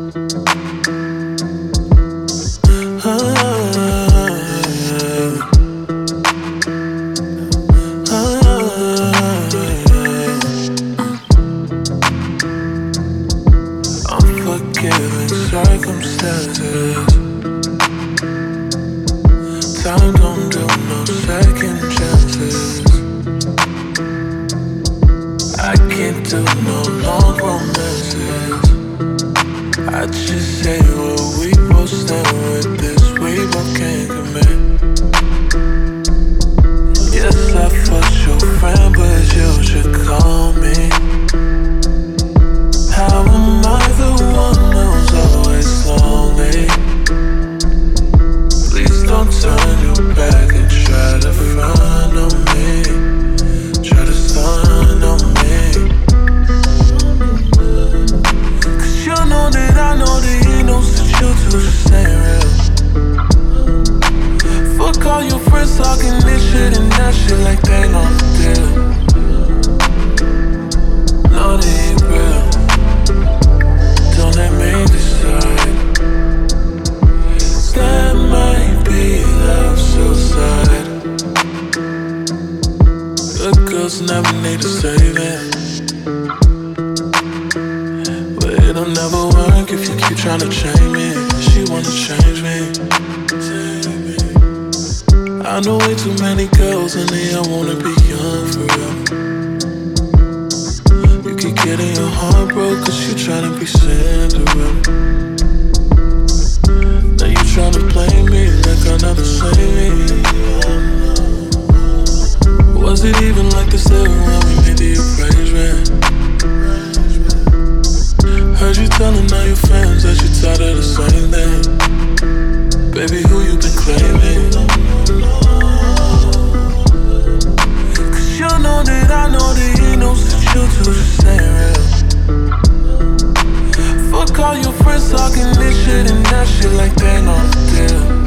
Unforgiving circumstances. Time don't do no second chances. I can't do no long romances. I just say what we both stand with this. We both can't commit. Yes, I fucked your friend, but you should call me. How am I the one who's always lonely? Please don't turn your back and try to front on me. Try to stun on me. Cause you know that I know that he knows that you two just ain't real. Fuck all your friends talking this shit and that shit like they know the deal. No, they ain't real. Don't let me decide. That might be love suicide. Good girls never need a saving, but it'll never work if you keep trying to change me. She wanna change me. I know way too many girls and they all wanna be young for real. You keep getting your heart broke cause you tryna be Cinderella. Now you tryna play me like I'll never save me. Was it even like this ever when we made the arrangement? Heard you telling all your friends that you're tired of the same thing. Baby, who you been claiming? Cause you know that I know that he knows that you two just ain't real. Fuck all your friends talking this shit and that shit like they know the deal.